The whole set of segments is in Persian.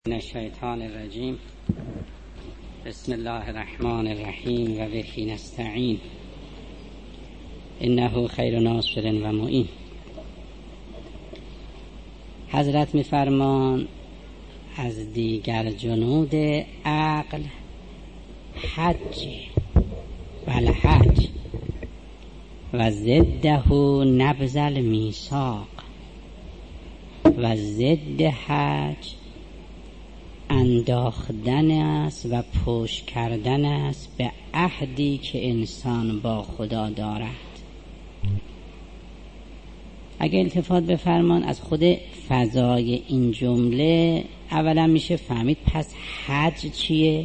من الشیطان الرجیم. بسم الله الرحمن الرحیم و به نستعین انه خیر ناصر و معین. حضرت میفرمان از دیگر جنود عقل حج و الحج و ضده نبذ المیثاق و ضد حج انداختن است و پشت کردن است به عهدی که انسان با خدا دارد. اگه التفات بفرمان از خود فضای این جمله اولا میشه فهمید پس حج چیه؟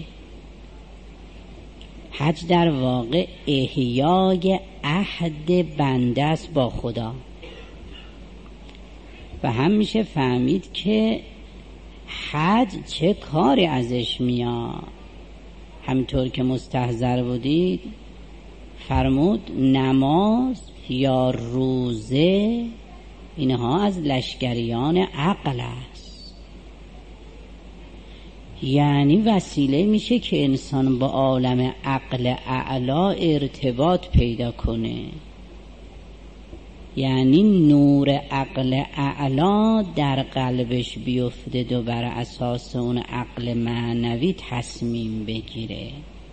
حج در واقع احیای عهد بنده است با خدا و هم میشه فهمید که حج چه کاری ازش میاد. همینطور که مستحضر بودید فرمود نماز یا روزه اینها از لشکریان عقل است، یعنی وسیله میشه که انسان با عالم عقل اعلی ارتباط پیدا کنه، یعنی نور عقل اعلی در قلبش بیفته و بر اساس اون عقل معنوی تصمیم بگیره.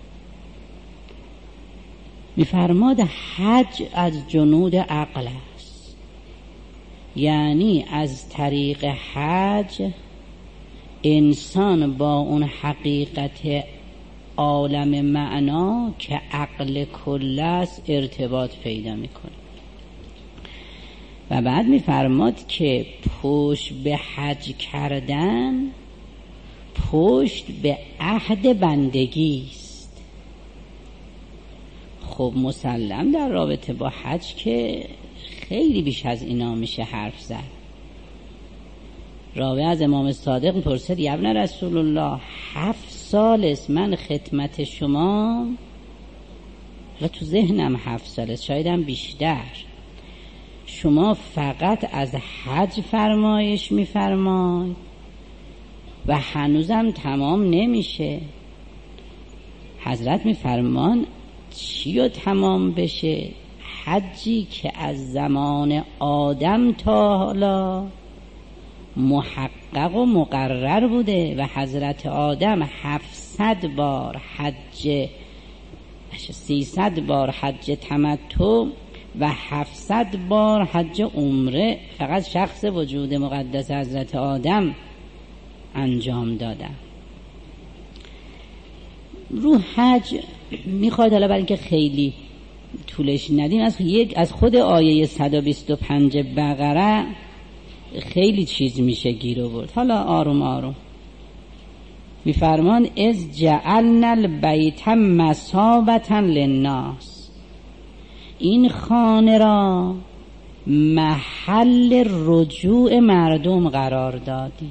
میفرماد حج از جنود عقل است، یعنی از طریق حج انسان با اون حقیقت عالم معنا که عقل کل است ارتباط پیدا میکنه. و بعد میفرماد که پشت به حج کردن پشت به عهد بندگی است. خب مسلم در رابطه با حج که خیلی بیش از اینا میشه حرف زد. راوی از امام صادق پرسید یا ابن رسول الله 7 سال است من خدمت شما و تو ذهنم 7 سال است، شایدم بیشتر، شما فقط از حج فرمایش میفرمایید و هنوزم تمام نمیشه. حضرت میفرمان چی رو تمام بشه؟ حجی که از زمان آدم تا حالا محقق و مقرر بوده و حضرت آدم 700 بار حج 300 بار حج تمتع و 700 بار حج عمره فقط شخص وجود مقدس حضرت آدم انجام دادن. رو حج میخواد حالا برای اینکه خیلی طولش ندیم از خود آیه 125 بقره خیلی چیز میشه گیر آورد. حالا آروم آروم میفرمان از جعلنا البیت مثابة للناس، این خانه را محل رجوع مردم قرار دادی.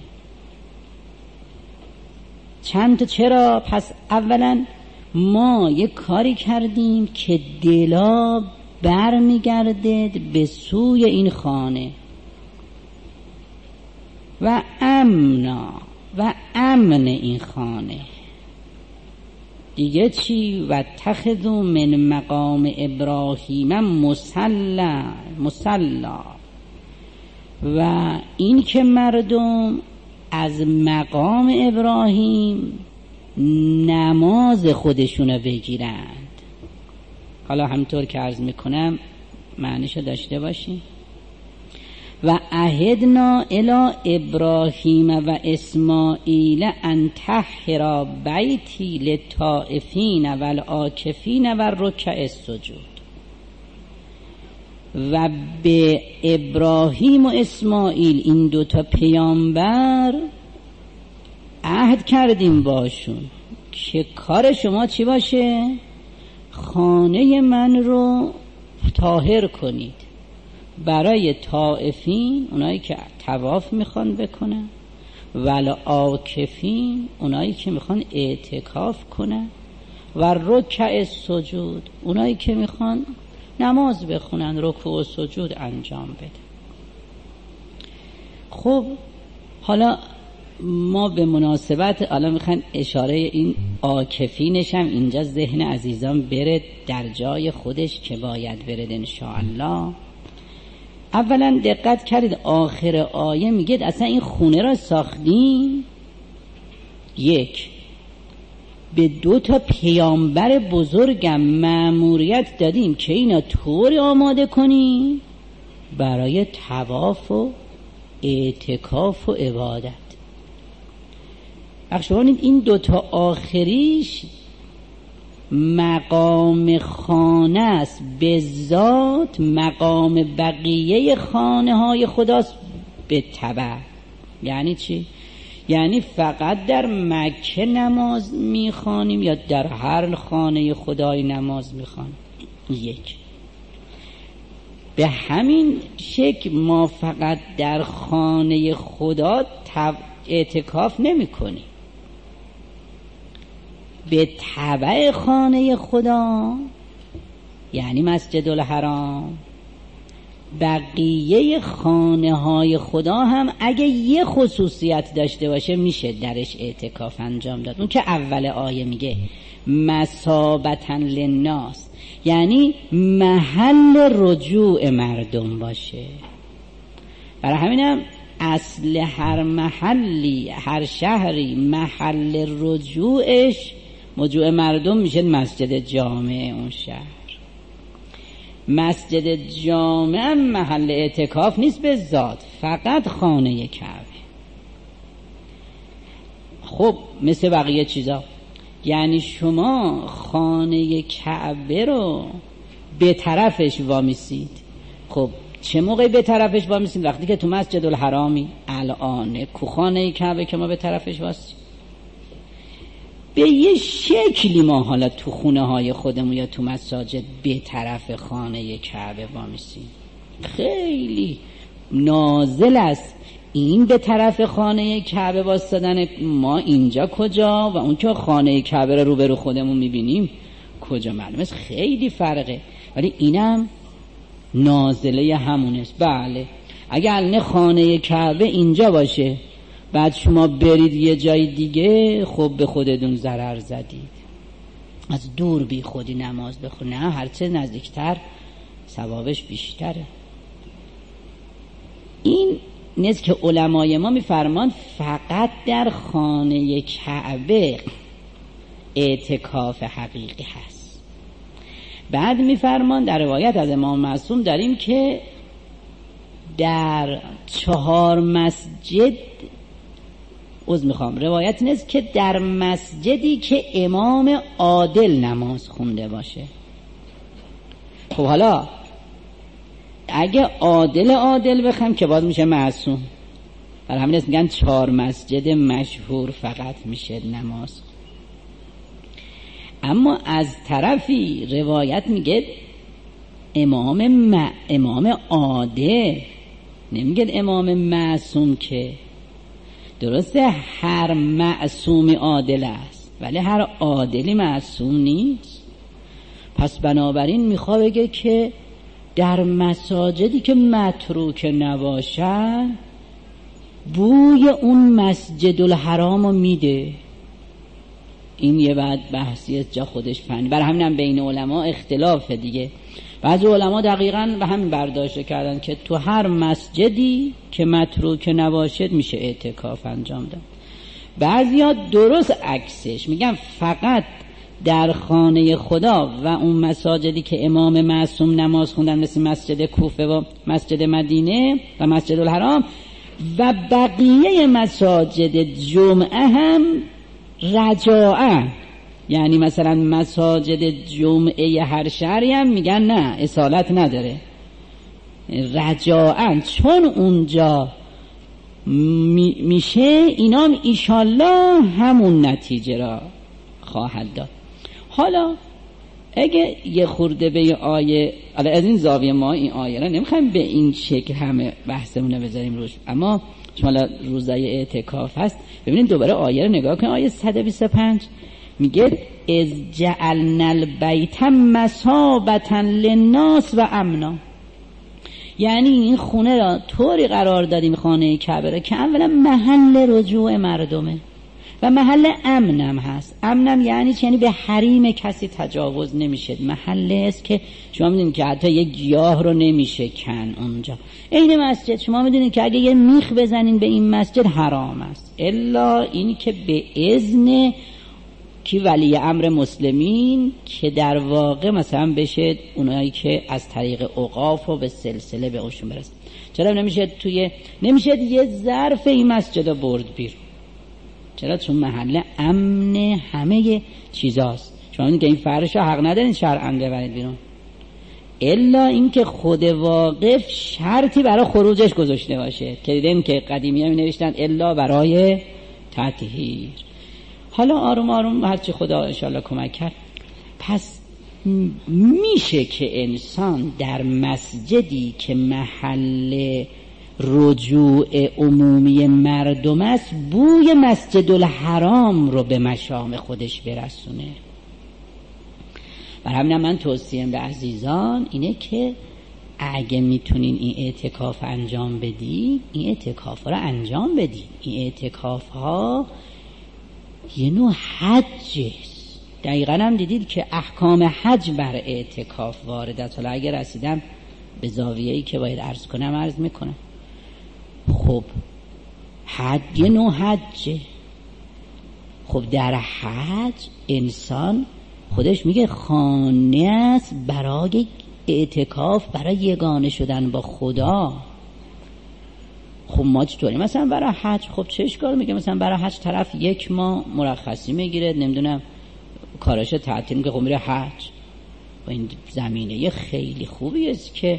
چرا؟ پس اولا ما یک کاری کردیم که دلا بر میگردد به سوی این خانه و امن این خانه. دیگه چی؟ و تخذو من مقام ابراهیم مصلا، و این که مردم از مقام ابراهیم نماز خودشونو بگیرند. حالا همطور که عرض میکنم معنیشو داشته باشیم. و عهدنا الی ابراهیم و اسماعیل ان طهرا بیتی للطائفین و العاکفین و رکع السجود. و به ابراهیم و اسماعیل این دوتا پیامبر عهد کردیم باشون که کار شما چی باشه؟ خانه من رو طاهر کنید برای طائفین، اونایی که طواف میخوان بکنن، ول عاکفین، اونایی که میخوان اعتکاف کنن، و رکع السجود، اونایی که میخوان نماز بخونن، رکوع و سجود انجام بدن. خب حالا ما به مناسبت الان میخوایم اشاره این عاکفینش هم اینجا ذهن عزیزان بره در جای خودش که باید برد انشاءالله. اولا دقت کردید آخر آیه میگه اصلا این خونه را ساختیم، یک، به 2 پیامبر بزرگم مأموریت دادیم که اینا طور آماده کنیم برای طواف و اعتکاف و عبادت. بخشوانید این 2 آخریش مقام خانه است، به ذات مقام بقیه خانه های خداست به تبع. یعنی چی؟ یعنی فقط در مکه نماز میخوانیم یا در هر خانه خدای نماز میخوانیم؟ یک. به همین شکل ما فقط در خانه خدا اعتکاف نمی کنیم، به تبع خانه خدا یعنی مسجد الحرام بقیه خانه های خدا هم اگه یه خصوصیت داشته باشه میشه درش اعتکاف انجام داد. اون که اول آیه میگه مثابةً للناس، یعنی محل رجوع مردم باشه. برای همینم اصل هر محلی، هر شهری محل رجوعش رجوع مردم میشه مسجد جامع اون شهر. مسجد جامع محل اعتکاف نیست به ذات، فقط خانه کعبه. خب مثل بقیه چیزا، یعنی شما خانه کعبه رو به طرفش وامیسید. خب چه موقعی به طرفش وامیسید؟ وقتی که تو مسجد الحرامی. الان کو خانه کعبه که ما به طرفش واسیم؟ به یه شکلی ما حالا تو خونه های خودمون یا تو مساجد به طرف خانه کعبه وامیسیم. خیلی نازل است این به طرف خانه کعبه واسدن ما اینجا کجا و اون که خانه کعبه رو روبرو خودمون میبینیم کجا، معلومه خیلی فرقه. ولی اینم نازله همونست. بله اگر نه خانه کعبه اینجا باشه بعد شما برید یه جای دیگه، خب به خودتون ضرر زدید. از دور بی خودی نماز بخون، نه هرچه نزدیکتر ثوابش بیشتره. این نیست که علمای ما میفرمان فقط در خانه کعبه اعتکاف حقیقی هست. بعد میفرمان در روایت از امام معصوم داریم که در 4 مسجد روایت نیست که در مسجدی که امام عادل نماز خونده باشه. خب حالا اگه عادل بخوام که باز میشه معصوم. برای همین است میگن 4 مسجد مشهور فقط میشه نماز. اما از طرفی روایت میگه امام عادل، نمیگه امام معصوم. که درسته هر معصومی عادل است ولی هر عادلی معصوم نیست. پس بنابراین میخواد بگه که در مساجدی که متروک نباشن بوی اون مسجد الحرام رو میده. این یه بعد بحثی جا خودش فنی. برای همینم بین علما اختلاف دیگه. بعضی علما دقیقاً به همین برداشت کردن که تو هر مسجدی که متروک نباشد میشه اعتکاف انجام داد. بعضیا درست عکسش میگن فقط در خانه خدا و اون مساجدی که امام معصوم نماز خوندن مثل مسجد کوفه و مسجد مدینه و مسجد الحرام و بقیه مساجد جمعه هم رجاء، یعنی مثلا مساجد جمعه هر شهری هم میگن نه اصالت نداره رجاء، چون اونجا میشه اینام ایشالله همون نتیجه را خواهد داد. حالا اگه یه خورده به یه آیه، از این زاویه ما این آیه را نمیخوایم به این شکل همه بحثمونه بذاریم روش، اما چون روزای اعتکاف هست ببینید دوباره آیه رو نگاه کنید. آیه 125 میگه از جعلنا البیت مثابة للناس و امنا، یعنی این خونه را طوری قرار دادیم، خانه کعبه را، که اولا محل رجوع مردمه و محل امنم هست. امنم یعنی چی؟ یعنی به حریم کسی تجاوز نمیشه. محله است که شما میدونید که حتی یک گیاه رو نمیشه کن اونجا. این مسجد شما میدونید که اگه یه میخ بزنین به این مسجد حرام است، الا این که به اذن کی؟ ولی امر مسلمین، که در واقع مثلا بشه اونایی که از طریق اوقاف و به سلسله به اوشون برسن. چرا نمیشه یه ظرف این مسجد رو برد بیرون؟ چرا؟ چون محل امن همه چیزاست. شما میگید که این فرش رو حق ندارین شرعاً ببرید بیرون، الا اینکه خود واقف شرطی برای خروجش گذاشته باشه، که دیدیم که قدیمی ها می نوشتن الا برای تطهیر. حالا آروم آروم هرچی خدا انشاءالله کمک کرد. پس میشه که انسان در مسجدی که محل رجوع عمومی مردم است بوی مسجد الحرام رو به مشام خودش برسونه. برای همین من توصیم به عزیزان اینه که اگه میتونین این اعتکاف انجام بدی، این اعتکاف رو انجام بدی. این اعتکاف ها یه نوع حجست. دقیقا هم دیدید که احکام حج بر اعتکاف وارد است. حالا اگه رسیدم به زاویه‌ای که باید عرض کنم عرض میکنم. خب حج یه نوع حجه. خب در حج انسان خودش میگه خانه است برای اعتکاف، برای یگانه شدن با خدا. خب ما چطوری مثلا برای حج؟ خب چه اشکال میگه مثلا برای حج طرف 1 ماه مرخصی میگیره، نمیدونم کارش تعطیل میگه، خب میره حج. و این زمینه یه خیلی خوبی است که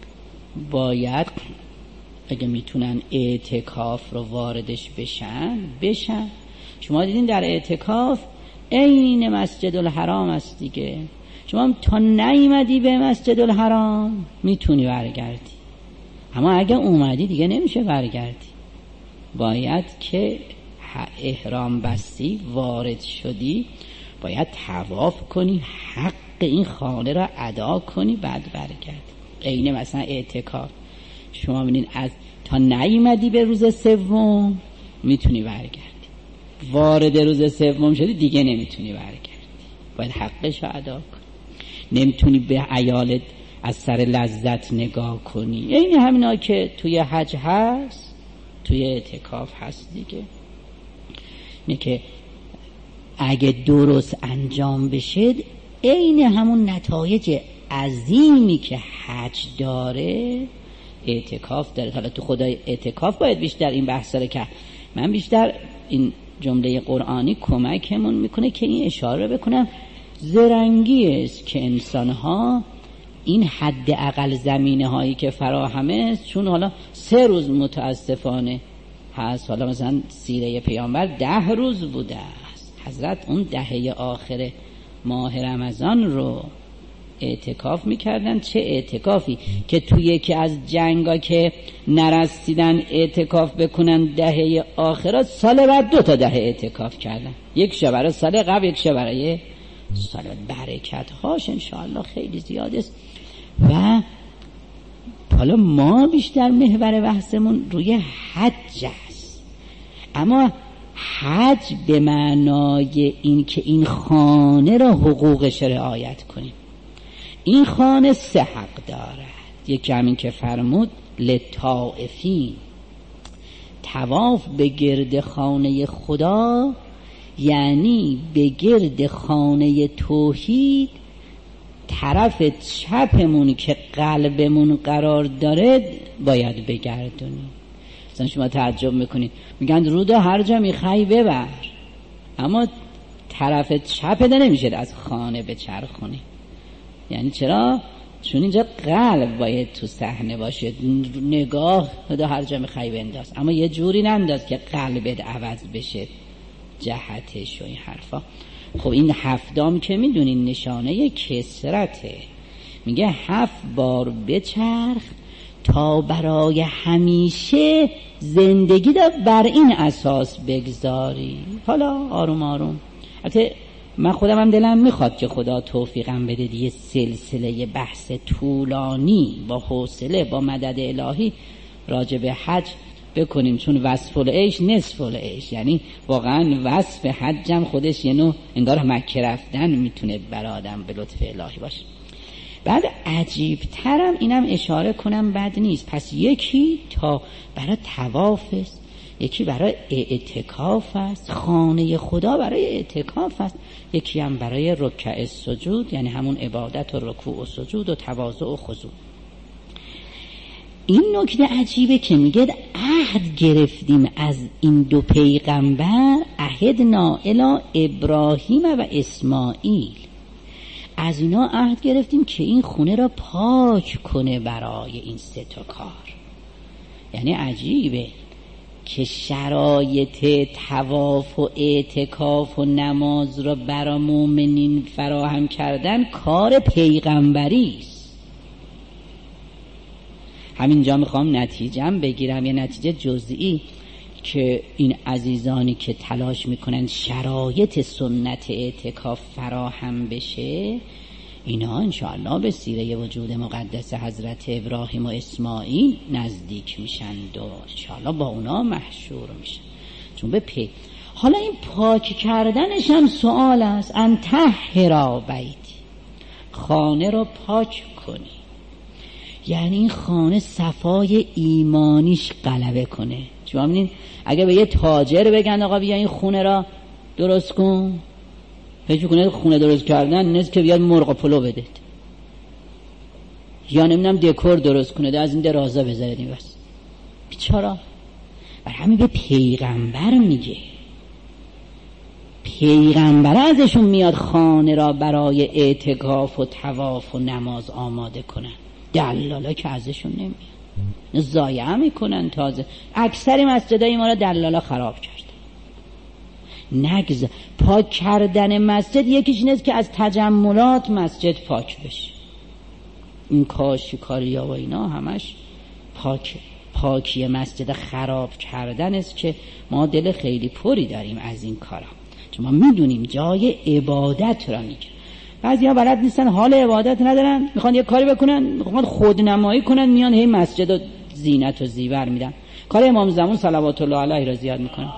باید اگه میتونن اعتکاف رو واردش بشن. شما دیدین در اعتکاف عین مسجد الحرام است دیگه. شما تا نیومدی به مسجد الحرام میتونی برگردی، اما اگه اومدی دیگه نمیشه برگردی. باید که احرام بستی، وارد شدی، باید طواف کنی، حق این خانه را ادا کنی، بعد برگردی. عین مثلا اعتکاف شما ببینید از تا نیومدی به روز 3 میتونی برگردی، وارد روز 3 شدی دیگه نمیتونی برگردی، باید حقش رو ادا کنی. نمیتونی به عیالت از سر لذت نگاه کنی. این همینا که توی حج هست توی اعتکاف هست دیگه. اینه که اگه درست انجام بشه این همون نتایج عظیمی که حج داره اعتکاف داره. حالا تو خدای اعتکاف باید بیشتر این بحث رو که من بیشتر این جمله قرآنی کمکمون میکنه که این اشاره بکنم. زرنگی است که انسان‌ها این حد اقل زمینه هایی که فراهمه است، چون حالا 3 روز متاسفانه هست، حالا مثلا سیره پیامبر 10 روز بوده است. حضرت اون دهه آخر ماه رمضان رو اعتکاف میکردن. چه اعتکافی که توی یکی از جنگا که نرسیدن اعتکاف بکنن دهه آخرات، سال بعد 2 دهه اعتکاف کردن، 1 شب برای سال قبل، 1 شب برای سال. برکت هاش انشاءالله خیلی زیاد است. و حالا ما بیشتر محور بحثمون روی حج است، اما حج به معنای این که این خانه را حقوقش رعایت کنیم. این خانه 3 حق دارد. یکی همین که فرمود لطائفین، طواف به گرد خانه خدا، یعنی به گرد خانه توحید. طرف چپمون که قلبمون قرار داره باید بگردونیم. مثلا شما تعجب میکنید، میگن رودا هر جا میخوای ببر، اما طرف چپ ده نمیشه از خانه بچرخونی. یعنی چرا؟ چون اینجا قلب باید تو صحنه باشه. نگاه رودا هر جا میخوای بنداز، اما یه جوری ننداز که قلبت عوض بشه جهتش و این حرفا. خب این 7 که میدونین نشانه کسرته. میگه 7 بار بچرخ تا برای همیشه زندگی را بر این اساس بگذاری. حالا آروم آروم. البته من خودم هم دلم میخواد که خدا توفیقم بده یه سلسله بحث طولانی با حوصله با مدد الهی راجع به حج بکنیم، چون وصف العیش نصف العیش، یعنی واقعا وصف حجم خودش یه نوع انگار مکه رفتن میتونه برای آدم به لطف الهی باشه. بعد عجیب ترم اینم اشاره کنم بد نیست، پس یکی تا برای طواف است، یکی برای اعتکاف است، خانه خدا برای اعتکاف است، یکی هم برای رکع سجود، یعنی همون عبادت و رکوع و سجود و تواضع و خضوع. این نکته عجیبه که میگه عهد گرفتیم از این دو پیغمبر، عهدنا الی ابراهیم و اسماعیل، از اینا عهد گرفتیم که این خونه را پاک کنه برای این سه تا کار. یعنی عجیبه که شرایط طواف و اعتکاف و نماز را برای مؤمنین فراهم کردن کار پیغمبری است. همینجا میخوام نتیجه‌ام بگیرم، یه نتیجه جزئی، که این عزیزانی که تلاش میکنن شرایط سنت اعتکاف فراهم بشه، اینا انشاءالله به سیره وجود مقدس حضرت ابراهیم و اسماعیل نزدیک میشند و انشاءالله با اونا محشور میشن. چون به حالا این پاک کردنش هم سوال است، ان طهرا بیتی، خانه رو پاک کنی، یعنی این خانه صفای ایمانیش غلبه کنه. شما ببینید اگه به یه تاجر بگن آقا بیا این خونه را درست کن، فکر کنه خونه درست کردن نیست که بیاد مرغ پلو بده یا نمیدونم دکور درست کنه، از این درازا بذارید این بس. بیچاره. بر همین به پیغمبر میگه، پیغمبر ازشون میاد خانه را برای اعتکاف و طواف و نماز آماده کنن، دلالا که ازشون نمیاد، ضایع میکنن. تازه اکثر مسجدای ما را دلالا خراب کرد. نگذار پاک کردن مسجد یکیش نیست که از تجملات مسجد پاک بشه. این کاشیکاریا و اینا همش پاکی مسجد خراب کردن است که ما دل خیلی پری داریم از این کارا، چون ما میدونیم جای عبادت را میگه. بعضیا بلد نیستن، حال عبادت ندارن، میخوان یه کاری بکنن، میخوان خودنمایی کنن، میان هی مسجد و زینت و زیور میدن. کار امام زمان صلوات الله علیه را زیاد میکنن.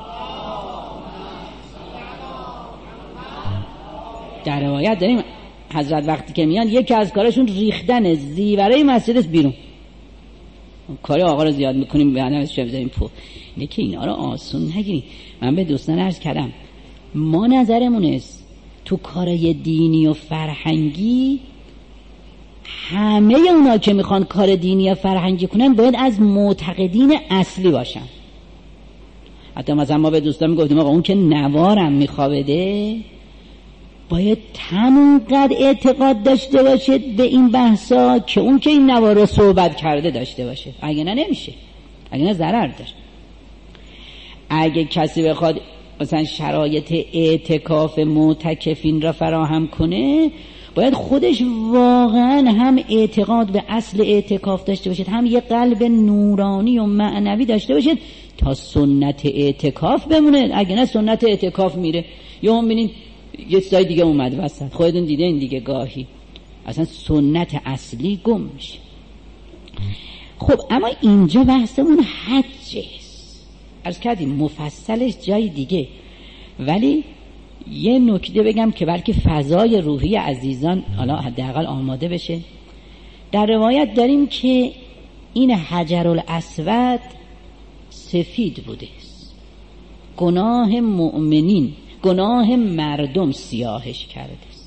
در روایت داریم حضرت وقتی که میان یکی از کارشون ریختن زیوره مسجد است بیرون. کار آقا رو زیاد میکنیم، به همه چه بذاریم پو. اینه که اینا رو آسون نگیریم. من به دوستان عرض کردم ما نظرمون است تو کارای دینی و فرهنگی همه اونا که میخوان کار دینی و فرهنگی کنن باید از معتقدین اصلی باشن. حتی مثلا ما به دوستان میگفتیم آقا اون که نوارم میخوابده باید همونقدر اعتقاد داشته باشه به این بحثا که اون که این نوار رو صحبت کرده داشته باشه، اگه نه نمیشه، اگه نه ضرر داره. اگه کسی بخواد مثلا شرایط اعتکاف معتکفین را فراهم کنه باید خودش واقعا هم اعتقاد به اصل اعتکاف داشته باشد، هم یه قلب نورانی و معنوی داشته باشد تا سنت اعتکاف بمونه. اگه نه سنت اعتکاف میره یا هم بینین یه چیزای دیگه اومد وسط، خودتون دیده این دیگه گاهی اصلا سنت اصلی گم میشه. خب اما اینجا بحثمون حجه، عرض کردیم مفصلش جای دیگه، ولی یه نکته بگم که بلکه فضای روحی عزیزان حالا حداقل آماده بشه. در روایت داریم که این حجر الاسود سفید بوده، گناه مؤمنین، گناه مردم سیاهش کرده است.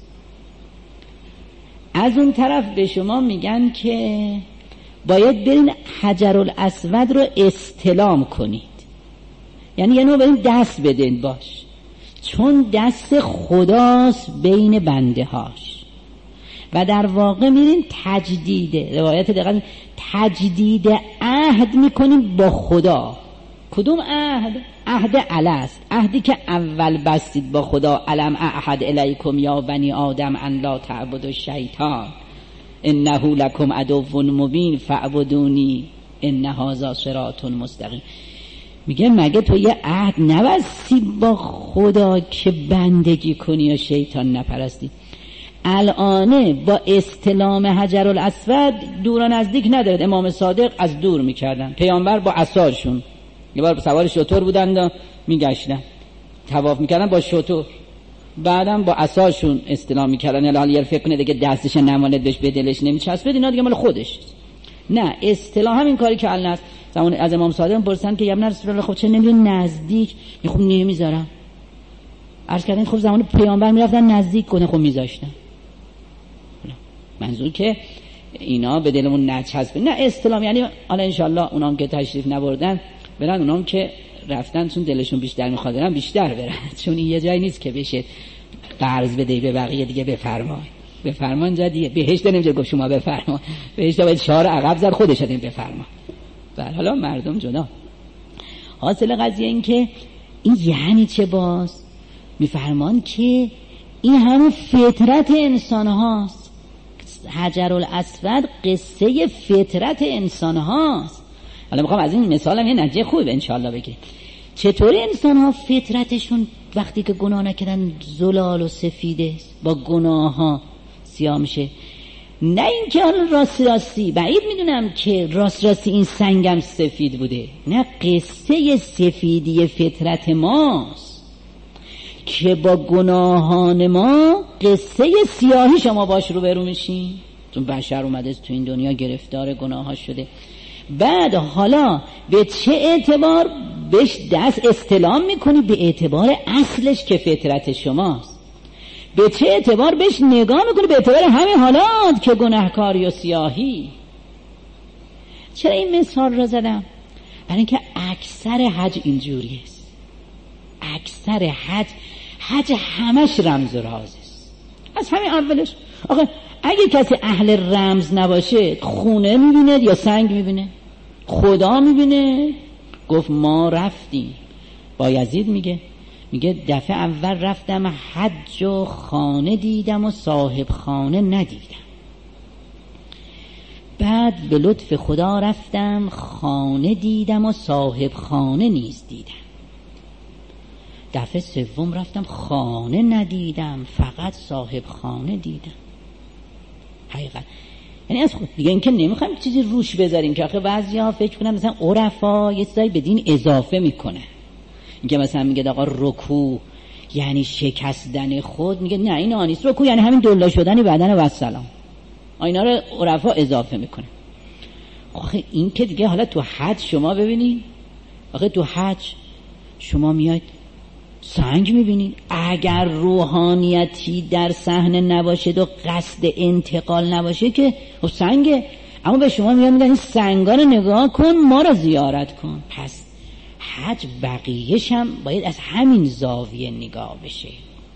از اون طرف به شما میگن که باید برین حجر الاسود رو استلام کنید، یعنی یه نوع برین دست بدین باش، چون دست خداست بین بنده هاش و در واقع میرین تجدید، روایت دقیقا تجدید عهد میکنیم با خدا. کدوم عهد؟ عهد الست، عهدی که اول بستید با خدا. الم اعهد الیکم یا بنی آدم ان لا تعبدوا الشیطان انه لکم عدو مبین فاعبدونی ان هذا صراط مستقیم. میگه مگه تو یه عهد نبستی با خدا که بندگی کنی یا شیطان نپرستی؟ الانه با استلام حجر الاسود دور و نزدیک ندارد. امام صادق از دور میکردن، پیامبر با عصاشون، یه بار سوار شتر بودن و میگشتن طواف میکردن با شتر، بعدم با عصاشون استلام میکردن. الان یه فکر کنه دیگه دستش نماند بهش به دلش نمیچسبه، اینا دیگه مال خودش. نه، اصطلاح همین کاری که الان زمان از امام صادق پرسیدن که یا ابن رسول الله خب چه نمیدون نزدیک؟ خب نمیذارم. عرض کردن خب زمان پیامبر میرفتن نزدیک کنه، خب میذاشتن. منظور که اینا به دلمون نچسبه. نه، اسلام یعنی حالا انشالله اونام که تشریف نبردن برن، اونام که رفتن چون دلشون بیشتر میخواد برن بیشتر برن، چون این یه جایی نیست که بشه قرض بدهی به بقیه دیگه بفرما اینجا دیگه بهشت نمیشه گفت شما بفرما، بهشت باید شعار عقب زد خودش دادیم بفرما. بله حالا مردم جدا. حاصل قضیه این که این یعنی چه؟ باز میفرمان که این همون فطرت انسان هاست. حجر الاسود قصه فطرت انسان هاست. حالا میخوام از این مثال هم یه نتیجه خوب انشاءالله بگیریم. چطوری انسان ها فطرتشون وقتی که گناه نکردن زلال و سفیده با گناه ها سیاه میشه؟ نه این که حالا راستی بعید میدونم که راستی این سنگم سفید بوده، نه، قصه سفیدی فطرت ماست که با گناهان ما قصه سیاهی شما باش رو برو میشین، چون بشر اومده تو این دنیا گرفتار گناه ها شده. بعد حالا به چه اعتبار بهش دست استلام میکنی؟ به اعتبار اصلش که فطرت شماست. به چه اعتبار بهش نگاه میکنی؟ به اعتبار همین حالات که گناهکاری و سیاهی. چرا این مثال رو زدم؟ برای اینکه اکثر حج اینجوری است. اکثر حج همش رمز و راز است از همین اولش. آخه اگه کسی اهل رمز نباشه خونه میبینه یا سنگ میبینه؟ خدا میبینه. گفت ما رفتیم، بایزید میگه دفعه اول رفتم حج و خانه دیدم و صاحب خانه ندیدم، بعد به لطف خدا رفتم خانه دیدم و صاحب خانه نیز دیدم، دفعه سوم رفتم خانه ندیدم فقط صاحب خانه دیدم. حقیقت یعنی از خود دیگه این که نمیخوایم چیزی روش بذاریم که آخه بعضیا فکر کنن مثلا عرفا یه چیزایی به دین اضافه میکنه. این که مثلا میگه آقا رکوع یعنی شکستن خود، میگه نه این آنیست، رکوع یعنی همین دلا شدن بدن و السلام. اینا رو عرفا اضافه میکنه. آخه این که دیگه حالا تو حج شما ببینید، آخه تو حج شما میاد سنگ میبینید، اگر روحانیتی در صحنه نباشه و قصد انتقال نباشه که خب سنگه، اما به شما میگن این سنگا رو نگاه کن، ما رو زیارت کن. پس حج بقیه‌ش هم باید از همین زاویه نگاه بشه.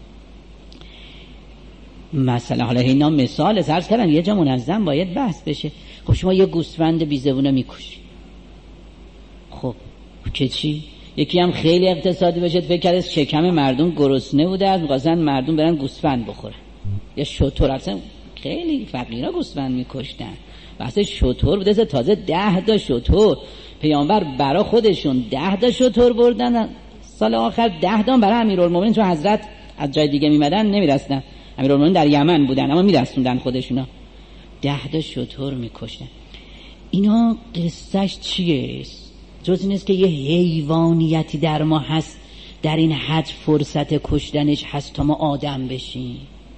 مثلا حالا اینا مثال عرض کردن یه جا منظم باید بحث بشه. خب شما یه گوسفند بیزبونه میکشید، خب که چی؟ یکی هم خیلی اقتصادی بشه، فکر کرده شکم مردم گرسنه بوده از می‌خواستن مردم برن گوسفند بخورن. یا شتر، اصلا خیلی فقیرا گوسفند میکشتن، واسه شتر بوده. تازه 10 تا شتر پیامبر برای خودشون 10 تا شتر بردن، سال آخر 10 تا برای امیرالمومنین، چون حضرت از جای دیگه میمدن نمیرسن، امیرالمومنین در یمن بودن اما میرسوندن خودشونا، 10 تا شتر میکشتن. اینا قصهش چیه؟ جز این است که یه حیوانیتی در ما هست، در این حج فرصت کشتنش هست تا ما آدم بشیم.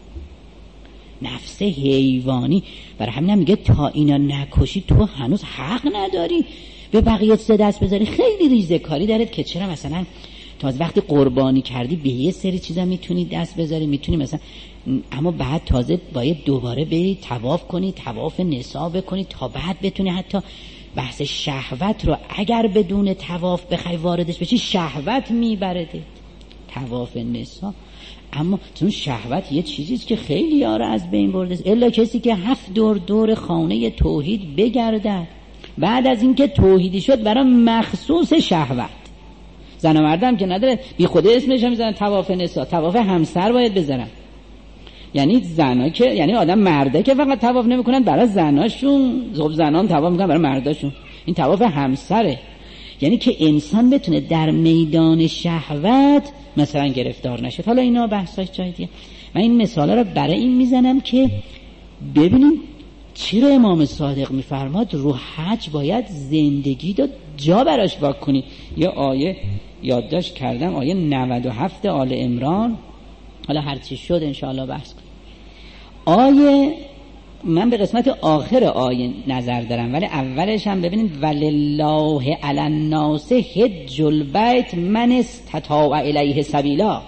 نفس حیوانی. برای همین میگه تا اینا نکشی تو هنوز حق نداری به بقیه سه دست بذاری. خیلی ریزه کاری دارد که چرا مثلا تا وقتی قربانی کردی به یه سری چیزا میتونی دست بذاری، میتونی مثلا، اما بعد تازه باید دوباره بری طواف کنی، طواف نسا بکنی تا بعد بتونی حتی بحث شهوت رو اگر بدون طواف بخوای واردش بشی شهوت میبرده طواف نسا. اما چون شهوت یه چیزیست که خیلی یاره از بین برده، الا کسی که 7 دور خانه توحید بگرده بعد از اینکه توحیدی شد برای مخصوص شهوت. زن و مردم که نداره بی خود اسمش هم میزنن طواف نسا، طواف همسر باید بذارن. یعنی زنا که یعنی آدم مرده که فقط طواف نمیکنن برای زناشون، زب زنان طواف میکنن برای مرداشون. این طواف همسره. یعنی که انسان بتونه در میدان شهوت مثلا گرفتار نشه. حالا اینا بحثای جای دیگه. من این مثالا رو برای این میزنم که ببینیم چی رو امام صادق میفرماد رو حج باید زندگی داد جا براش واک کنی. یه آیه یادداشت کردم، آیه 97 آل عمران، حالا هرچی شد انشاءالله بحث کنیم. آیه من به قسمت آخر آیه نظر دارم، ولی اولش هم ببینید ولله علی الناس حج البیت من استطاع الیه سبیلا.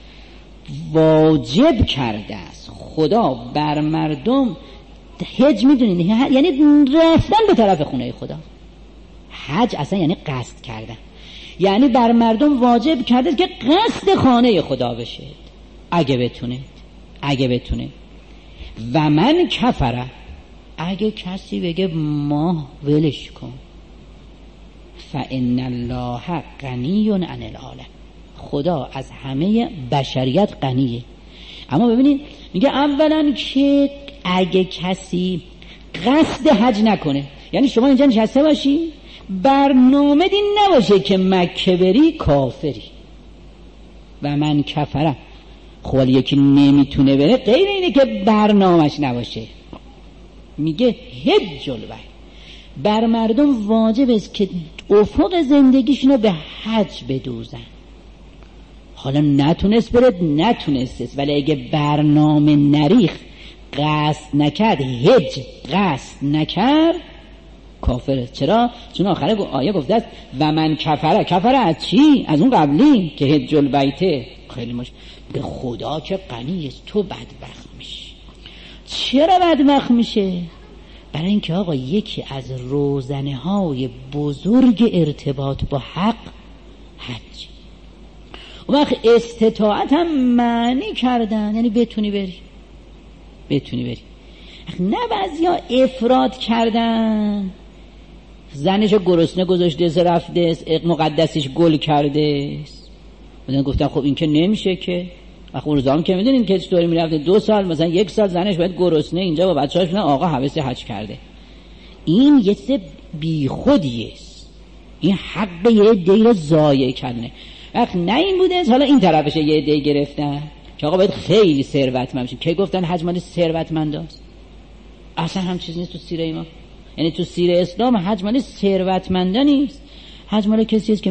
واجب کرده است خدا بر مردم حج، میدونید یعنی رفتن به طرف خونه خدا. حج اصلا یعنی قصد کردن، یعنی بر مردم واجب کرده که قصد خانه خدا بشه اگه بتونه. و من کفره، اگه کسی بگه ما ولش کن، فان الله غنی عن العالم، خدا از همه بشریت غنیه. اما ببینید میگه اولا که اگه کسی قصد حج نکنه، یعنی شما اینجا نشسته باشی برنامه دین نباشه که مکه بری کافری. و من کفره، خب یکی نمیتونه بره غیر اینه که برنامهش نباشه. میگه حج البیت، بر مردم واجب است که افق زندگیشونو به حج بدوزن. حالا نتونست، ولی اگه برنامه نریخ، قصد نکرد، حج قصد نکرد، کافره. چرا؟ چون آخره آیه گفته است و من کفره از چی؟ از اون قبلی که حج البیته. خیلی به خدا که غنی است، تو بدبخت میشی. چرا بدبخت میشه؟ برای اینکه آقا یکی از روزنه های بزرگ ارتباط با حق حج. اون وقت استطاعت هم معنی کردن یعنی بتونی بری. نه بعضیا افراط کردن، زنشو گرسنه گذاشته رفته مقدسش گل کرده، مثلا گفتن خب این که نمیشه که. آخه اون روزام که میدونین که چطوری میرفته 2 سال مثلا 1 سال زنش باید گرسنه اینجا با بچه‌هاش میگن آقا حوث حج کرده. این یه چیز بیخودیه، این حق یه عده‌ای رو ضایع کردنه. وقت نه این بوده، حالا این طرفش یه عده‌ای گرفتن که آقا باید خیلی ثروتمند بشیم. که گفتن حج مال ثروتمنداست؟ اصلا هم چیز نیست تو سیره ما. یعنی تو سیره اسلام حج مال ثروتمندا نیست، حج مال کسی است که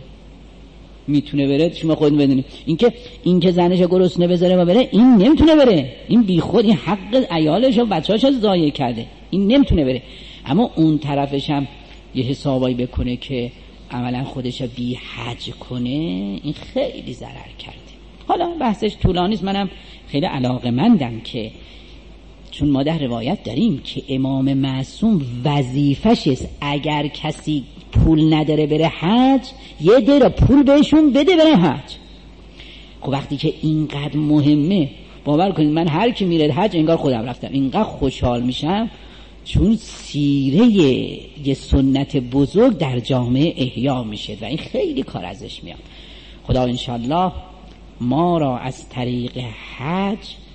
میتونه بره. شما خودتون بدونید اینکه زنش گرسنه بذاره و بره، این نمیتونه بره، این بیخود، این حق عیالش و بچه‌هاش ضایع کرده، این نمیتونه بره. اما اون طرفش هم یه حسابایی بکنه که عملا خودش بی حج کنه، این خیلی ضرر کرده. حالا بحثش طولانی است، منم خیلی علاقه‌مندم که چون ما در روایت داریم که امام معصوم وظیفش است اگر کسی پول نداره بره حج، یه در پول بهشون بده بره حج. خب وقتی که اینقدر مهمه، باور کنید من هر کی میره حج انگار خودم رفتم، اینقدر خوشحال میشم، چون سیره یه سنت بزرگ در جامعه احیا میشه و این خیلی کار ازش میاد. خدا انشالله ما را از طریق حج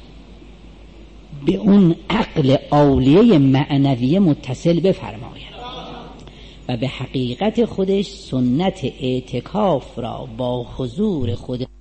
به اون عقل عالیه معنویه متصل بفرماید و به حقیقت خودش سنت اعتکاف را با حضور خود